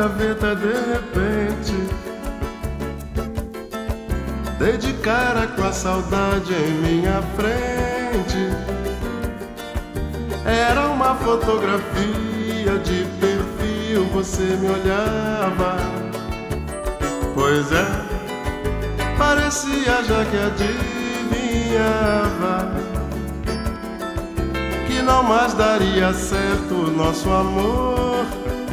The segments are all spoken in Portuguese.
gaveta de repente. Dei de cara com a saudade em minha frente. Era uma fotografia de perfil, você me olhava. Pois é, parecia já que adivinhava que não mais daria certo o nosso amor.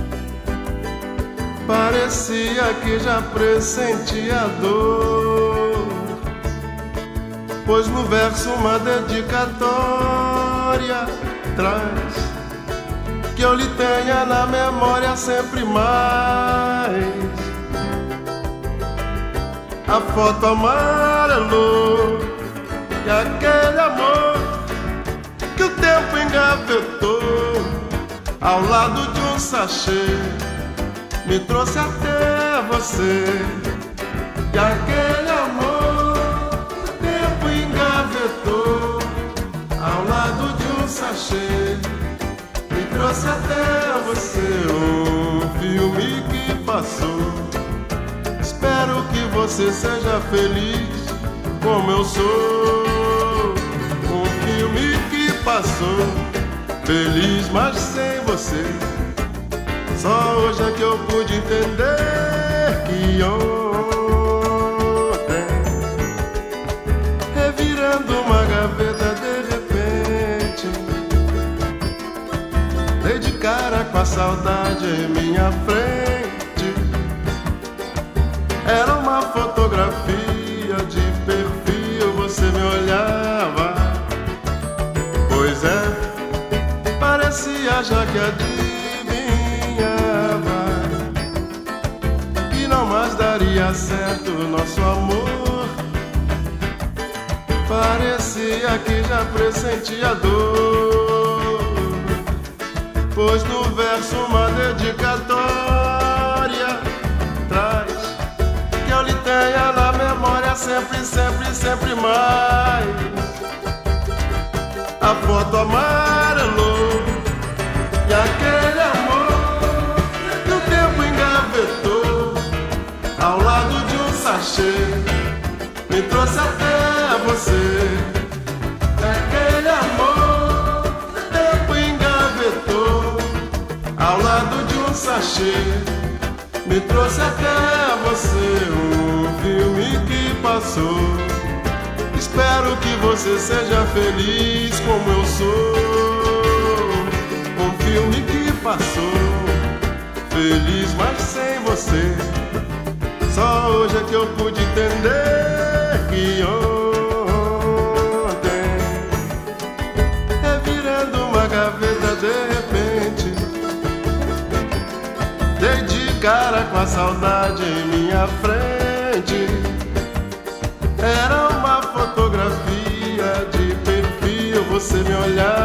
Parecia que já pressentia dor, pois no verso uma dedicatória traz que eu lhe tenha na memória sempre mais. A foto amarelou e aquele amor que o tempo engavetou ao lado de um sachê me trouxe até você. E aquele amor que o tempo engavetou ao lado de um sachê me trouxe até você. Um filme que passou. Espero que você seja feliz como eu sou. Um filme que passou, feliz mas sem você. Só hoje é que eu pude entender que ontem, revirando uma gaveta de repente, dei de cara com a saudade em minha frente. Era uma fotografia de perfil, você me olhava. Pois é, parecia já que adivinhava que não mais daria certo o nosso amor. Parecia que já pressentia dor, pois no verso uma dedicatória traz que eu lhe tenha na memória sempre, sempre, sempre mais. A foto amarelou e aquele amor que o tempo engavetou ao lado de um sachê me trouxe até você. Aquele amor que o tempo engavetou ao lado de um sachê me trouxe até você. Um filme que passou. Espero que você seja feliz como eu sou. Um filme que passou, feliz mas sem você. Só hoje é que eu pude entender que ontem, revirando uma gaveta de repente, dei de cara com a saudade em minha frente. Era uma fotografia de perfil, você me olhava.